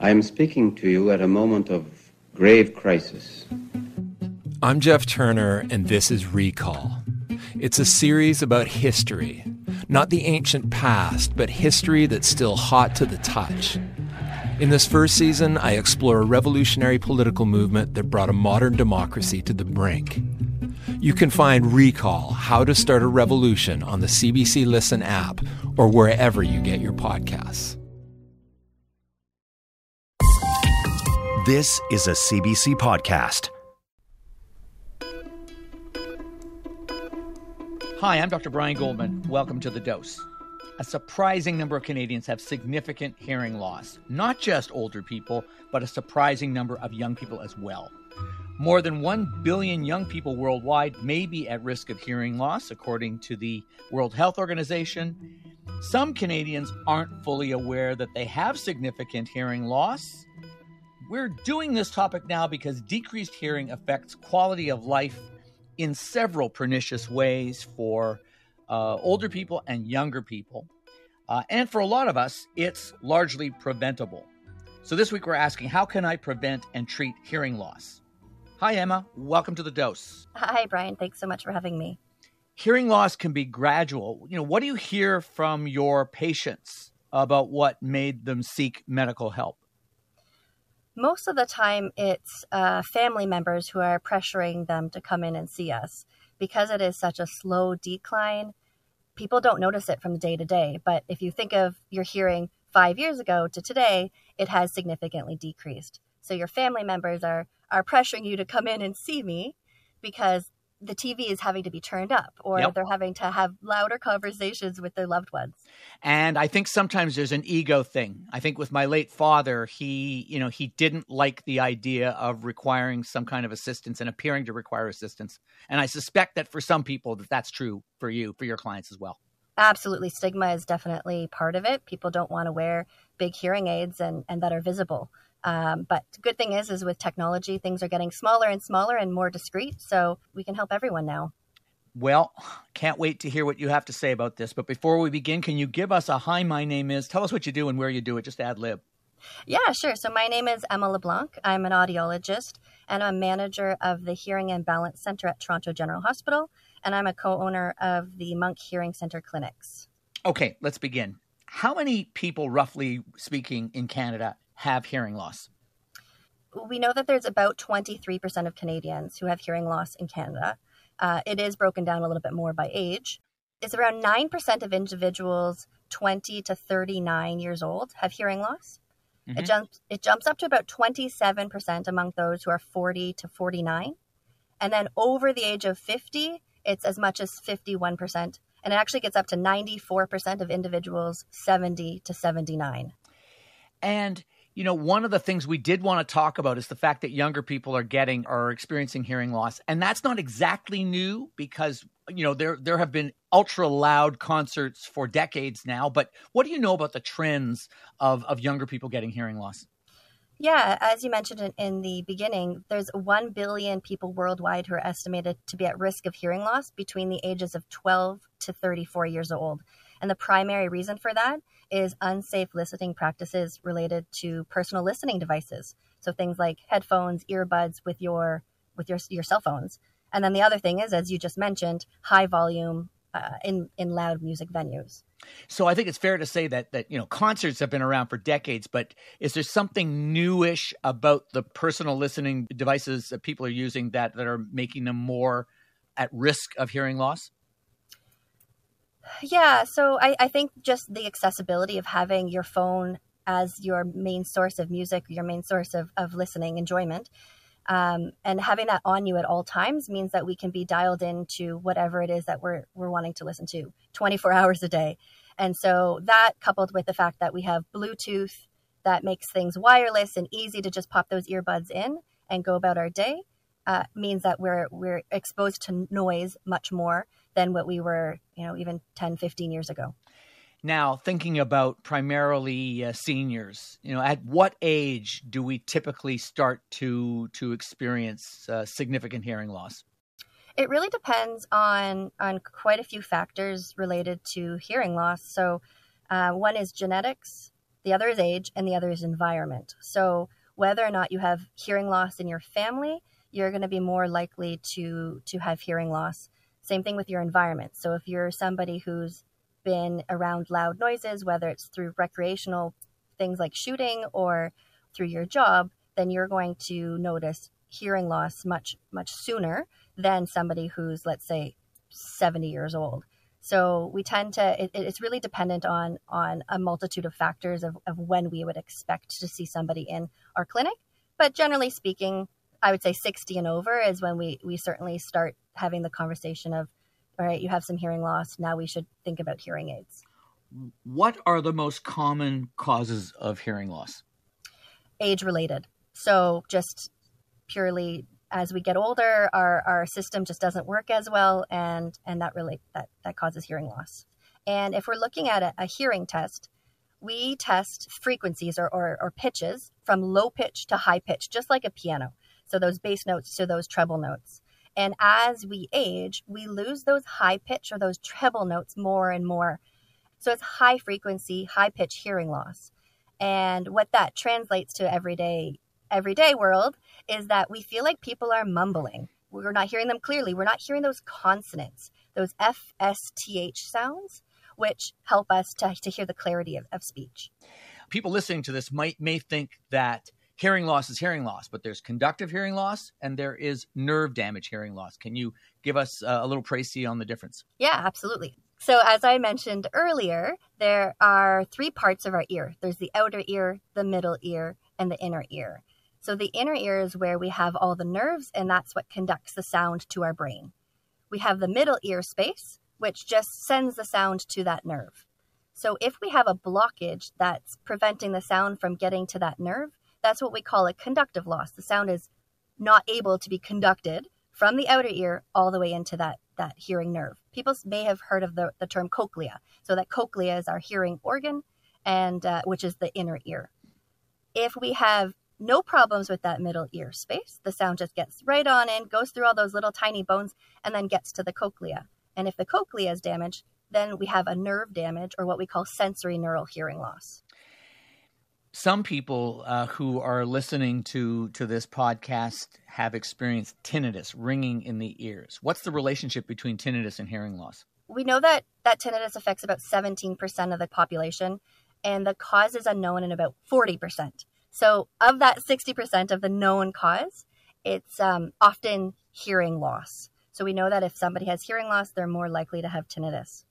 I am speaking to you at a moment of grave crisis. I'm Jeff Turner, and this is Recall. It's a series about history. Not the ancient past, but history that's still hot to the touch. In this first season, I explore a revolutionary political movement that brought a modern democracy to the brink. You can find Recall, How to Start a Revolution on the CBC Listen app or wherever you get your podcasts. This is a CBC podcast. Hi, I'm Dr. Brian Goldman. Welcome to The Dose. A surprising number of Canadians have significant hearing loss. Not just older people, but a surprising number of young people as well. More than 1 billion young people worldwide may be at risk of hearing loss, according to the World Health Organization. Some Canadians aren't fully aware that they have significant hearing loss. We're doing this topic now because decreased hearing affects quality of life in several pernicious ways for older people and younger people. And for a lot of us, it's largely preventable. So this week we're asking, how can I prevent and treat hearing loss? Hi, Emma. Welcome to The Dose. Hi, Brian. Thanks so much for having me. Hearing loss can be gradual. What do you hear from your patients about what made them seek medical help? Most of the time, it's family members who are pressuring them to come in and see us. Because it is such a slow decline, people don't notice it from day to day. But if you think of your hearing 5 years ago to today, it has significantly decreased. So your family members are pressuring you to come in and see me because the TV is having to be turned up, or they're having to have louder conversations with their loved ones. And I think sometimes there's an ego thing. I think with my late father, he didn't like the idea of requiring some kind of assistance and appearing to require assistance. And I suspect that for some people that's true for you, for your clients as well. Absolutely. Stigma is definitely part of it. People don't want to wear big hearing aids and that are visible. But the good thing is with technology, things are getting smaller and smaller and more discreet. So we can help everyone now. Well, can't wait to hear what you have to say about this. But before we begin, can you give us a hi, my name is, tell us what you do and where you do it, just ad lib. Yeah, sure. So my name is Emma LeBlanc. I'm an audiologist and I'm manager of the Hearing and Balance Center at Toronto General Hospital. And I'm a co-owner of the Monk Hearing Center clinics. Okay, let's begin. How many people, roughly speaking, in Canada have hearing loss? We know that there's about 23% of Canadians who have hearing loss in Canada. It is broken down a little bit more by age. It's around 9% of individuals 20 to 39 years old have hearing loss. Mm-hmm. It jumps up to about 27% among those who are 40 to 49. And then over the age of 50, it's as much as 51%. And it actually gets up to 94% of individuals 70 to 79. And one of the things we did want to talk about is the fact that younger people are experiencing hearing loss. And that's not exactly new because, there have been ultra loud concerts for decades now. But what do you know about the trends of younger people getting hearing loss? Yeah, as you mentioned in the beginning, there's 1 billion people worldwide who are estimated to be at risk of hearing loss between the ages of 12 to 34 years old. And the primary reason for that is unsafe listening practices related to personal listening devices. So things like headphones, earbuds with your cell phones. And then the other thing is, as you just mentioned, high volume in loud music venues. So I think it's fair to say that concerts have been around for decades, but is there something newish about the personal listening devices that people are using that are making them more at risk of hearing loss? Yeah, so I think just the accessibility of having your phone as your main source of music, your main source of listening enjoyment, and having that on you at all times means that we can be dialed into whatever it is that we're wanting to listen to 24 hours a day. And so that, coupled with the fact that we have Bluetooth that makes things wireless and easy to just pop those earbuds in and go about our day, means that we're exposed to noise much more than what we were, even 10, 15 years ago. Now, thinking about primarily seniors, at what age do we typically start to experience significant hearing loss? It really depends on quite a few factors related to hearing loss. So one is genetics, the other is age, and the other is environment. So whether or not you have hearing loss in your family, you're going to be more likely to have hearing loss. Same thing with your environment. So if you're somebody who's been around loud noises, whether it's through recreational things like shooting or through your job, then you're going to notice hearing loss much, much sooner than somebody who's, let's say, 70 years old. So we tend to, it's really dependent on a multitude of factors of when we would expect to see somebody in our clinic. But generally speaking, I would say 60 and over is when we certainly start having the conversation of, all right, you have some hearing loss. Now we should think about hearing aids. What are the most common causes of hearing loss? Age related. So just purely as we get older, our system just doesn't work as well, and that causes hearing loss. And if we're looking at a hearing test, we test frequencies or pitches from low pitch to high pitch, just like a piano. So those bass notes to those treble notes. And as we age, we lose those high pitch or those treble notes more and more. So it's high frequency, high pitch hearing loss. And what that translates to everyday world is that we feel like people are mumbling. We're not hearing them clearly. We're not hearing those consonants, those F, S, T, H sounds, which help us to hear the clarity of speech. People listening to this may think that hearing loss is hearing loss, but there's conductive hearing loss and there is nerve damage hearing loss. Can you give us a little précis on the difference? Yeah, absolutely. So as I mentioned earlier, there are three parts of our ear. There's the outer ear, the middle ear, and the inner ear. So the inner ear is where we have all the nerves, and that's what conducts the sound to our brain. We have the middle ear space, which just sends the sound to that nerve. So if we have a blockage that's preventing the sound from getting to that nerve, that's what we call a conductive loss. The sound is not able to be conducted from the outer ear all the way into that hearing nerve. People may have heard of the term cochlea. So that cochlea is our hearing organ, and which is the inner ear. If we have no problems with that middle ear space, the sound just gets right on in, goes through all those little tiny bones, and then gets to the cochlea. And if the cochlea is damaged, then we have a nerve damage, or what we call sensory neural hearing loss. Some people who are listening to this podcast have experienced tinnitus, ringing in the ears. What's the relationship between tinnitus and hearing loss? We know that tinnitus affects about 17% of the population, and the cause is unknown in about 40%. So of that 60% of the known cause, it's often hearing loss. So we know that if somebody has hearing loss, they're more likely to have tinnitus.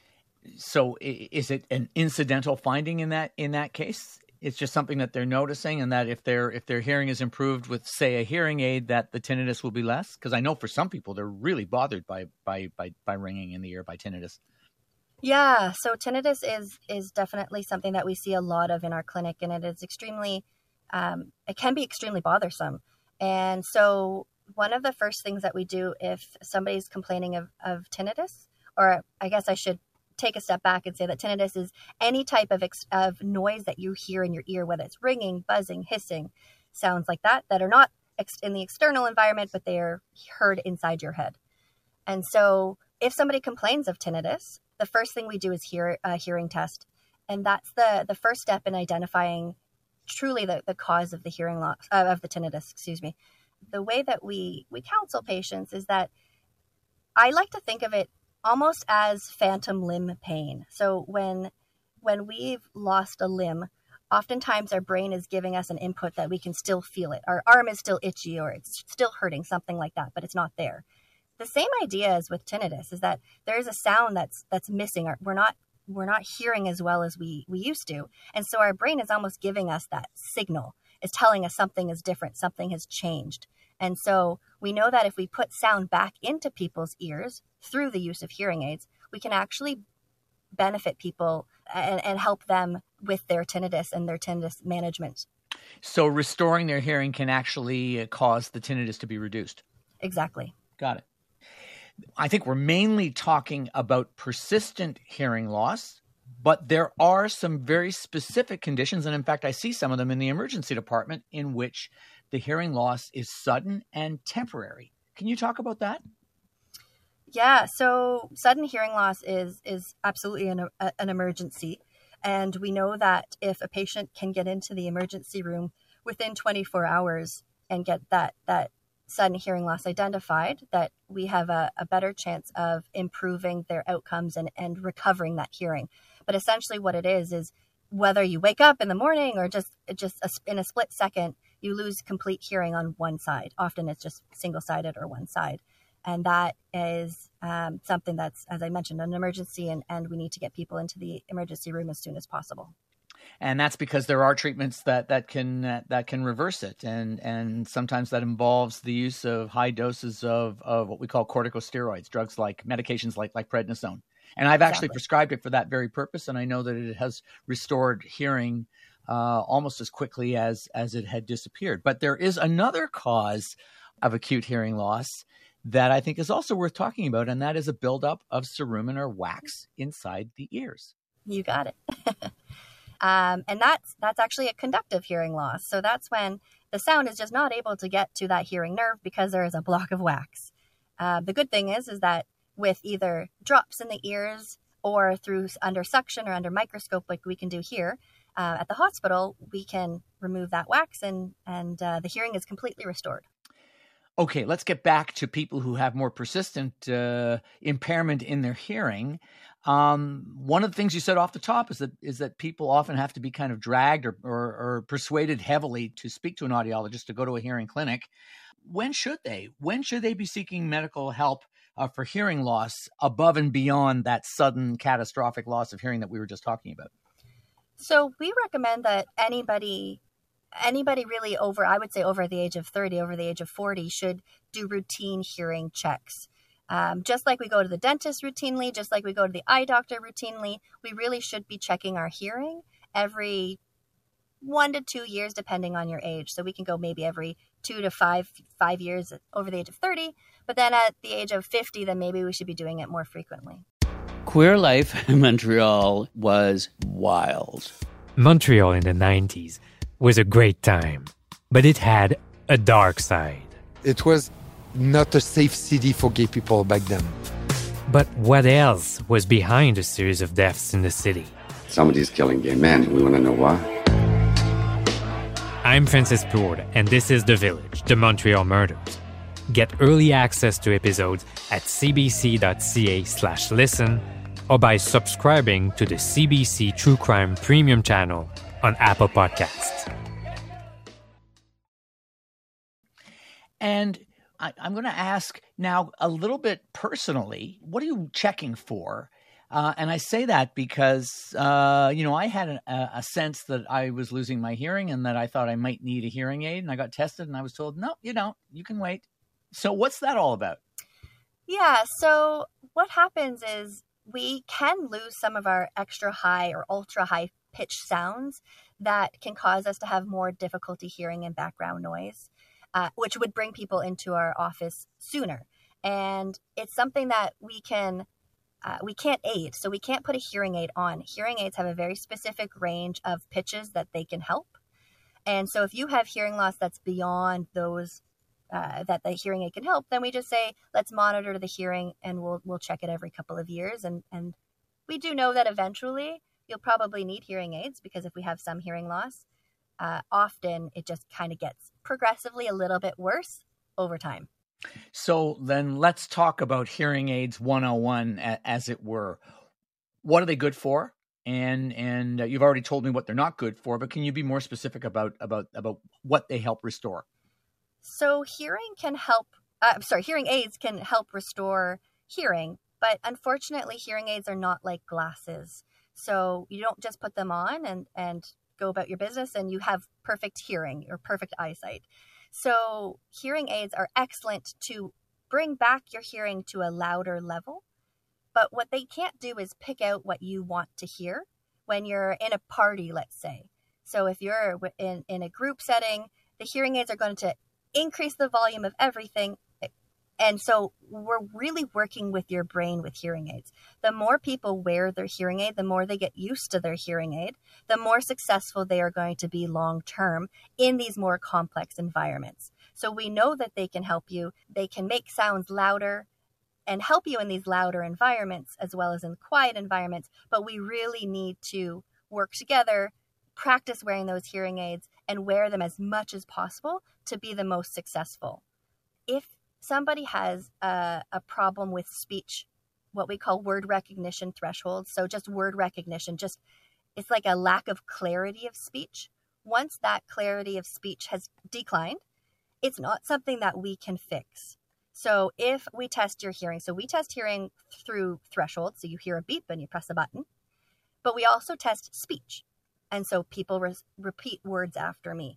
So is it an incidental finding in that case? It's just something that they're noticing, and that if their hearing is improved with, say, a hearing aid, that the tinnitus will be less? Because I know for some people they're really bothered by ringing in the ear, by tinnitus. Yeah, so tinnitus is definitely something that we see a lot of in our clinic, and it is extremely, it can be extremely bothersome. And so one of the first things that we do if somebody's complaining of tinnitus, or I guess I should take a step back and say that tinnitus is any type of noise that you hear in your ear, whether it's ringing, buzzing, hissing, sounds like that are not in the external environment, but they are heard inside your head. And so if somebody complains of tinnitus, the first thing we do is a hearing test. And that's the first step in identifying truly the cause of the hearing loss, of the tinnitus, excuse me. The way that we counsel patients is that I like to think of it almost as phantom limb pain. So when we've lost a limb, oftentimes our brain is giving us an input that we can still feel it. Our arm is still itchy, or it's still hurting, something like that, but it's not there. The same idea as with tinnitus is that there is a sound that's missing. We're not hearing as well as we used to. And so our brain is almost giving us that signal. It's telling us something is different, something has changed. And so we know that if we put sound back into people's ears through the use of hearing aids, we can actually benefit people and help them with their tinnitus and their tinnitus management. So restoring their hearing can actually cause the tinnitus to be reduced. Exactly. Got it. I think we're mainly talking about persistent hearing loss, but there are some very specific conditions. And in fact, I see some of them in the emergency department in which the hearing loss is sudden and temporary. Can you talk about that? Yeah, so sudden hearing loss is absolutely an emergency. And we know that if a patient can get into the emergency room within 24 hours and get that sudden hearing loss identified, that we have a better chance of improving their outcomes and recovering that hearing. But essentially what it is whether you wake up in the morning or just in a split second, you lose complete hearing on one side. Often it's just single-sided or one side. And that is something that's, as I mentioned, an emergency, and we need to get people into the emergency room as soon as possible. And that's because there are treatments that can reverse it, and sometimes that involves the use of high doses of what we call corticosteroids, drugs like medications like prednisone. And I've actually prescribed it for that very purpose, and I know that it has restored hearing almost as quickly as it had disappeared. But there is another cause of acute hearing loss that I think is also worth talking about, and that is a buildup of cerumen or wax inside the ears. You got it. And that's actually a conductive hearing loss. So that's when the sound is just not able to get to that hearing nerve because there is a block of wax. The good thing is that with either drops in the ears or through under suction or under microscope like we can do here at the hospital, we can remove that wax and the hearing is completely restored. Okay, let's get back to people who have more persistent impairment in their hearing. One of the things you said off the top is that people often have to be kind of dragged or persuaded heavily to speak to an audiologist, to go to a hearing clinic. When should they? When should they be seeking medical help for hearing loss above and beyond that sudden catastrophic loss of hearing that we were just talking about? So we recommend that anybody really over, I would say over the age of 30, over the age of 40, should do routine hearing checks. Just like we go to the dentist routinely, just like we go to the eye doctor routinely, we really should be checking our hearing every 1 to 2 years, depending on your age. So we can go maybe every 2 to 5 years over the age of 30, but then at the age of 50, then maybe we should be doing it more frequently. Queer life in Montreal was wild. Montreal in the 90s was a great time, but it had a dark side. It was not a safe city for gay people back then. But what else was behind a series of deaths in the city? Somebody's killing gay men. We want to know why. I'm Francis Plourde, and this is The Village, The Montreal Murders. Get early access to episodes at cbc.ca/listen or by subscribing to the CBC True Crime Premium channel on Apple Podcasts. And I'm going to ask now a little bit personally, what are you checking for? And I say that because, I had a sense that I was losing my hearing and that I thought I might need a hearing aid. And I got tested and I was told, no, you don't. You can wait. So what's that all about? Yeah, so what happens is we can lose some of our extra high or ultra high pitched sounds that can cause us to have more difficulty hearing and background noise, which would bring people into our office sooner. And it's something that we can't aid. So we can't put a hearing aid on. Hearing aids have a very specific range of pitches that they can help. And so if you have hearing loss that's beyond those that the hearing aid can help, then we just say, let's monitor the hearing and we'll check it every couple of years. And we do know that eventually you'll probably need hearing aids because if we have some hearing loss, often it just kind of gets progressively a little bit worse over time. So then let's talk about hearing aids 101, as it were. What are they good for? And you've already told me what they're not good for, but can you be more specific about what they help restore? So hearing aids can help restore hearing, but unfortunately hearing aids are not like glasses. So you don't just put them on and go about your business and you have perfect hearing or perfect eyesight. So hearing aids are excellent to bring back your hearing to a louder level, but what they can't do is pick out what you want to hear when you're in a party, let's say. So if you're in a group setting, the hearing aids are going to increase the volume of everything. And so we're really working with your brain with hearing aids. The more people wear their hearing aid, the more they get used to their hearing aid, the more successful they are going to be long-term in these more complex environments. So we know that they can help you. They can make sounds louder and help you in these louder environments as well as in quiet environments. But we really need to work together, practice wearing those hearing aids, and wear them as much as possible to be the most successful. If somebody has a problem with speech, what we call word recognition thresholds, so just word recognition, it's like a lack of clarity of speech. Once that clarity of speech has declined, it's not something that we can fix. So if we test your hearing, so we test hearing through thresholds, so you hear a beep and you press a button, but we also test speech. And so people repeat words after me.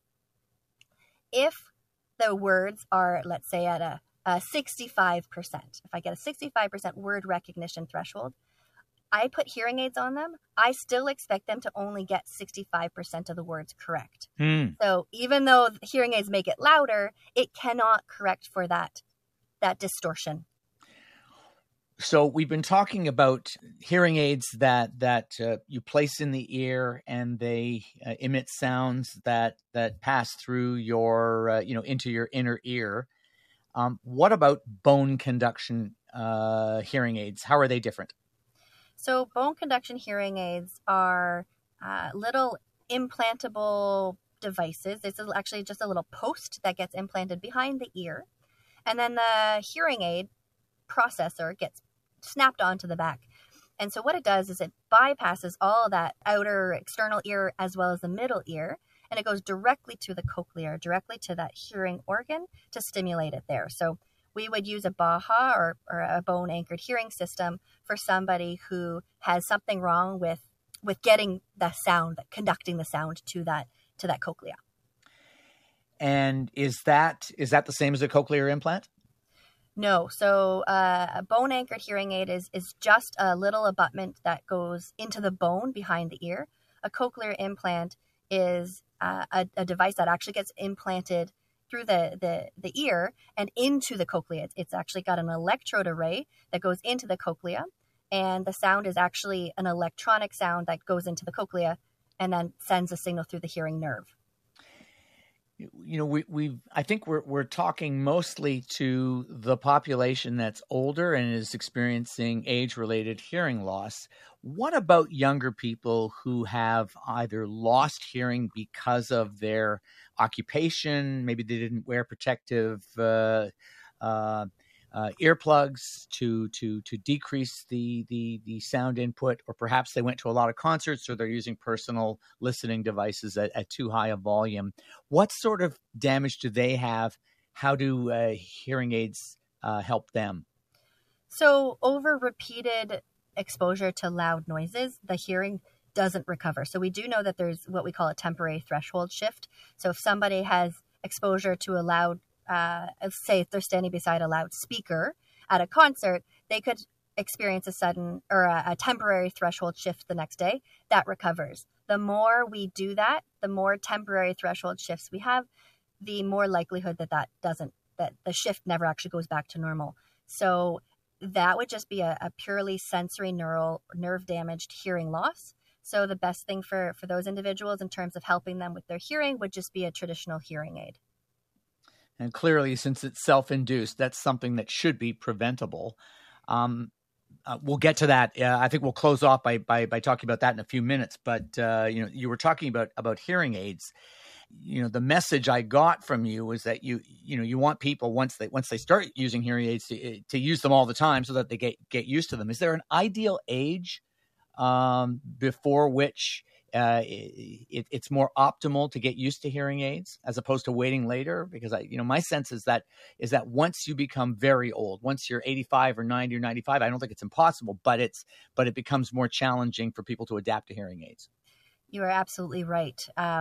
If the words are, let's say, at a 65%, if I get a 65% word recognition threshold, I put hearing aids on them, I still expect them to only get 65% of the words correct. So even though hearing aids make it louder, it cannot correct for that distortion. So we've been talking about hearing aids that you place in the ear, and they emit sounds that pass through your into your inner ear. What about bone conduction hearing aids? How are they different? So bone conduction hearing aids are little implantable devices. It's actually just a little post that gets implanted behind the ear. And then the hearing aid processor gets snapped onto the back. And so what it does is it bypasses all that outer external ear as well as the middle ear, and it goes directly to the cochlea, directly to that hearing organ to stimulate it there. So we would use a BAHA or a bone-anchored hearing system for somebody who has something wrong with getting the sound, conducting the sound to that cochlea. And is that the same as a cochlear implant? No. So a bone-anchored hearing aid is just a little abutment that goes into the bone behind the ear. A cochlear implant is a device that actually gets implanted through the ear and into the cochlea. It's actually got an electrode array that goes into the cochlea, and the sound is actually an electronic sound that goes into the cochlea and then sends a signal through the hearing nerve. I think we're talking mostly to the population that's older and is experiencing age-related hearing loss. What about younger people who have either lost hearing because of their occupation? Maybe they didn't wear protective earplugs to decrease the sound input, or perhaps they went to a lot of concerts, or they're using personal listening devices at too high a volume. What sort of damage do they have? How do hearing aids help them? So over repeated exposure to loud noises, the hearing doesn't recover. So we do know that there's what we call a temporary threshold shift. So if somebody has exposure to a loud say if they're standing beside a loudspeaker at a concert, they could experience a sudden or a temporary threshold shift the next day. That recovers. The more we do that, the more temporary threshold shifts we have, the more likelihood that the shift never actually goes back to normal. So that would just be a purely sensory nerve damaged hearing loss. So the best thing for those individuals in terms of helping them with their hearing would just be a traditional hearing aid. And clearly, since it's self-induced, that's something that should be preventable. We'll get to that. I think we'll close off by talking about that in a few minutes. But you were talking about hearing aids. The message I got from you was that you want people once they start using hearing aids to use them all the time so that they get used to them. Is there an ideal age before which it's more optimal to get used to hearing aids as opposed to waiting later? Because my sense is that once you become very old, once you're 85 or 90 or 95, I don't think it's impossible, but it becomes more challenging for people to adapt to hearing aids. You are absolutely right.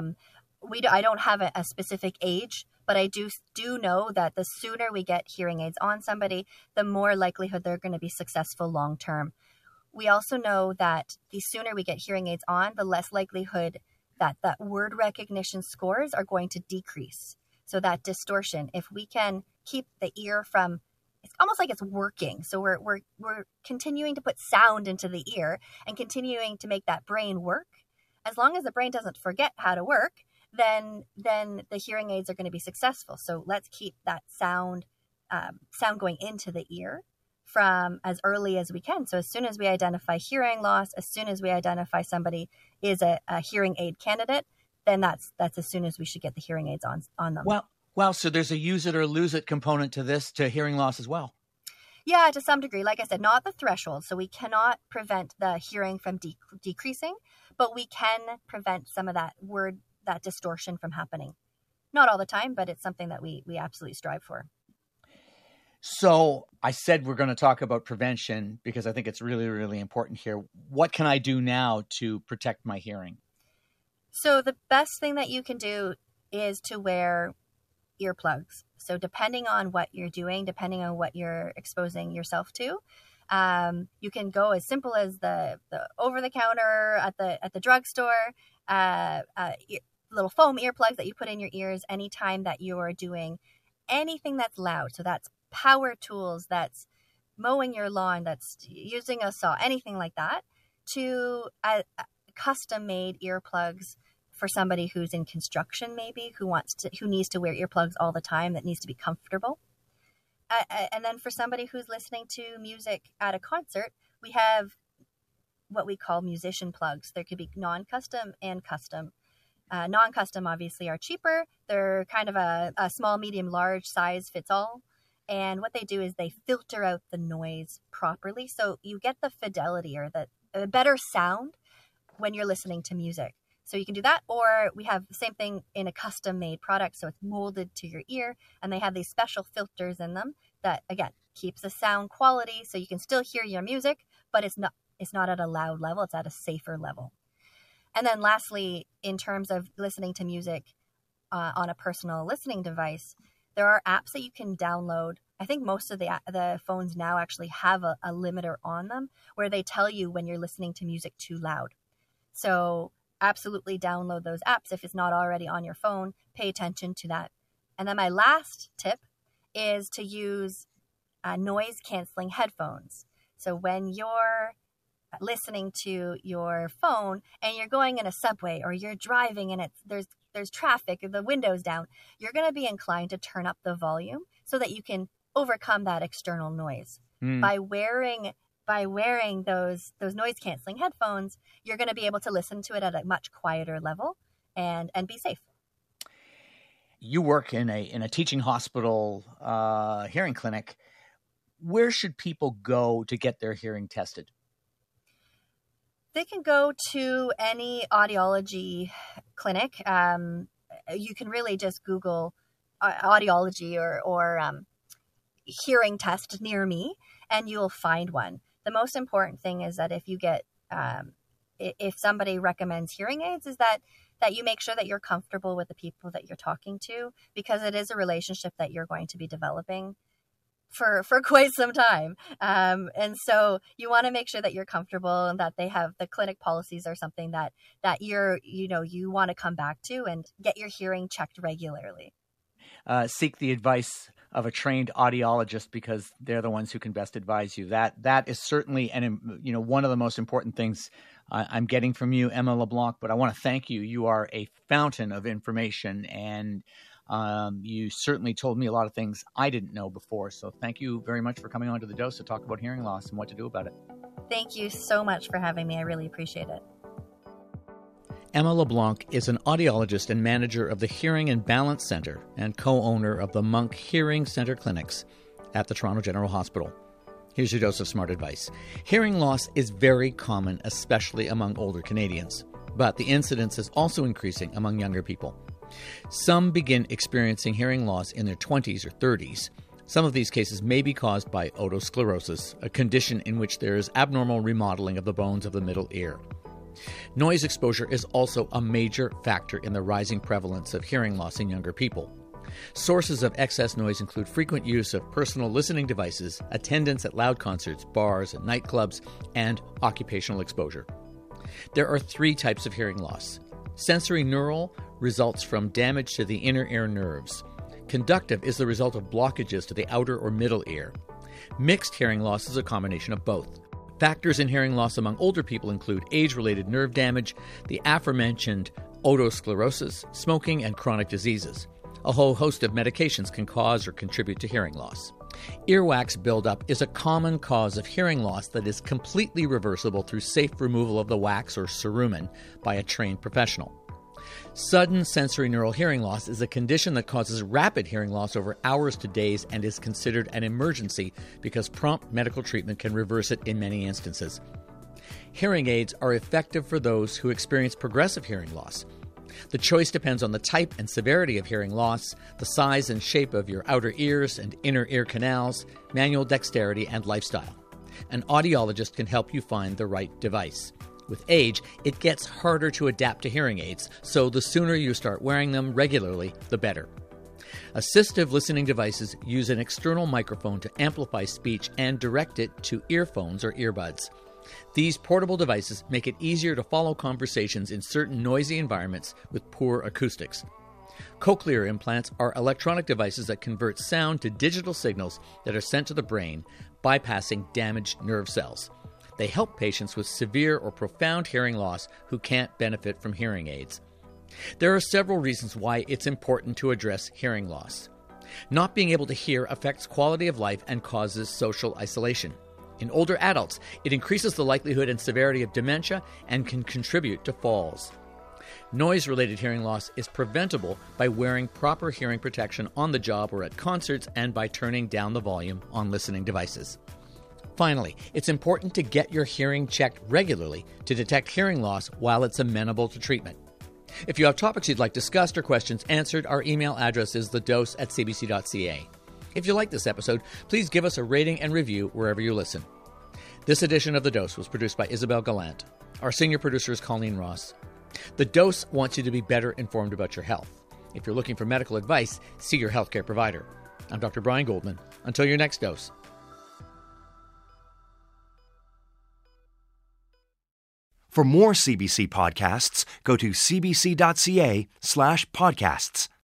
I don't have a specific age, but I do know that the sooner we get hearing aids on somebody, the more likelihood they're going to be successful long term. We also know that the sooner we get hearing aids on, the less likelihood that word recognition scores are going to decrease. So that distortion, if we can keep the ear from, it's almost like it's working. So we're continuing to put sound into the ear and continuing to make that brain work. As long as the brain doesn't forget how to work, then the hearing aids are going to be successful. So let's keep that sound going into the ear from as early as we can. So as soon as we identify hearing loss, as soon as we identify somebody is a hearing aid candidate, then that's as soon as we should get the hearing aids on them. Wow. So there's a use it or lose it component to this, to hearing loss as well. Yeah, to some degree. Like I said, not the threshold. So we cannot prevent the hearing from decreasing, but we can prevent some of that distortion from happening. Not all the time, but it's something that we absolutely strive for. So I said we're going to talk about prevention because I think it's really, really important here. What can I do now to protect my hearing? So the best thing that you can do is to wear earplugs. So depending on what you're doing, depending on what you're exposing yourself to, you can go as simple as the over-the-counter at the drugstore, little foam earplugs that you put in your ears anytime that you are doing anything that's loud. So that's power tools, that's mowing your lawn, that's using a saw, anything like that, to custom-made earplugs for somebody who's in construction, maybe who needs to wear earplugs all the time, that needs to be comfortable. And then for somebody who's listening to music at a concert, we have what we call musician plugs. There could be non-custom and custom. Non-custom obviously are cheaper. They're kind of a small, medium, large size fits all. And what they do is they filter out the noise properly. So you get the fidelity or the better sound when you're listening to music. So you can do that, or we have the same thing in a custom made product. So it's molded to your ear, and they have these special filters in them that, again, keeps the sound quality. So you can still hear your music, but it's not at a loud level. It's at a safer level. And then lastly, in terms of listening to music on a personal listening device, there are apps that you can download. I think most of the phones now actually have a limiter on them where they tell you when you're listening to music too loud. So absolutely download those apps if it's not already on your phone. Pay attention to that. And then my last tip is to use noise canceling headphones. So when you're listening to your phone and you're going in a subway or you're driving and there's traffic or the window's down, you're going to be inclined to turn up the volume so that you can overcome that external noise. By wearing those noise canceling headphones, you're going to be able to listen to it at a much quieter level and be safe. You work in a teaching hospital hearing clinic. Where should people go to get their hearing tested? They can go to any audiology clinic. You can really just Google audiology or hearing test near me, and you'll find one. The most important thing is that if you get, if somebody recommends hearing aids, is that you make sure that you're comfortable with the people that you're talking to, because it is a relationship that you're going to be developing for quite some time. And so you want to make sure that you're comfortable and that they have the clinic policies are something that you want to come back to and get your hearing checked regularly. Seek the advice of a trained audiologist because they're the ones who can best advise you. That is certainly one of the most important things I'm getting from you, Emma LeBlanc. But I want to thank you. You are a fountain of information, and you certainly told me a lot of things I didn't know before. So thank you very much for coming on to The Dose to talk about hearing loss and what to do about it. Thank you so much for having me. I really appreciate it. Emma LeBlanc is an audiologist and manager of the Hearing and Balance Center and co-owner of the Monk Hearing Center Clinics at the Toronto General Hospital. Here's your dose of smart advice. Hearing loss is very common, especially among older Canadians, but the incidence is also increasing among younger people. Some begin experiencing hearing loss in their 20s or 30s. Some of these cases may be caused by otosclerosis, a condition in which there is abnormal remodeling of the bones of the middle ear. Noise exposure is also a major factor in the rising prevalence of hearing loss in younger people. Sources of excess noise include frequent use of personal listening devices, attendance at loud concerts, bars, and nightclubs, and occupational exposure. There are 3 types of hearing loss. Sensory neural results from damage to the inner ear nerves. Conductive is the result of blockages to the outer or middle ear. Mixed hearing loss is a combination of both. Factors in hearing loss among older people include age-related nerve damage, the aforementioned otosclerosis, smoking, and chronic diseases. A whole host of medications can cause or contribute to hearing loss. Earwax buildup is a common cause of hearing loss that is completely reversible through safe removal of the wax or cerumen by a trained professional. Sudden sensory neural hearing loss is a condition that causes rapid hearing loss over hours to days and is considered an emergency because prompt medical treatment can reverse it in many instances. Hearing aids are effective for those who experience progressive hearing loss. The choice depends on the type and severity of hearing loss, the size and shape of your outer ears and inner ear canals, manual dexterity, and lifestyle. An audiologist can help you find the right device. With age, it gets harder to adapt to hearing aids, so the sooner you start wearing them regularly, the better. Assistive listening devices use an external microphone to amplify speech and direct it to earphones or earbuds. These portable devices make it easier to follow conversations in certain noisy environments with poor acoustics. Cochlear implants are electronic devices that convert sound to digital signals that are sent to the brain, bypassing damaged nerve cells. They help patients with severe or profound hearing loss who can't benefit from hearing aids. There are several reasons why it's important to address hearing loss. Not being able to hear affects quality of life and causes social isolation. In older adults, it increases the likelihood and severity of dementia and can contribute to falls. Noise-related hearing loss is preventable by wearing proper hearing protection on the job or at concerts and by turning down the volume on listening devices. Finally, it's important to get your hearing checked regularly to detect hearing loss while it's amenable to treatment. If you have topics you'd like discussed or questions answered, our email address is thedose@cbc.ca. If you like this episode, please give us a rating and review wherever you listen. This edition of The Dose was produced by Isabel Gallant. Our senior producer is Colleen Ross. The Dose wants you to be better informed about your health. If you're looking for medical advice, see your healthcare provider. I'm Dr. Brian Goldman. Until your next dose. For more CBC podcasts, go to cbc.ca/podcasts.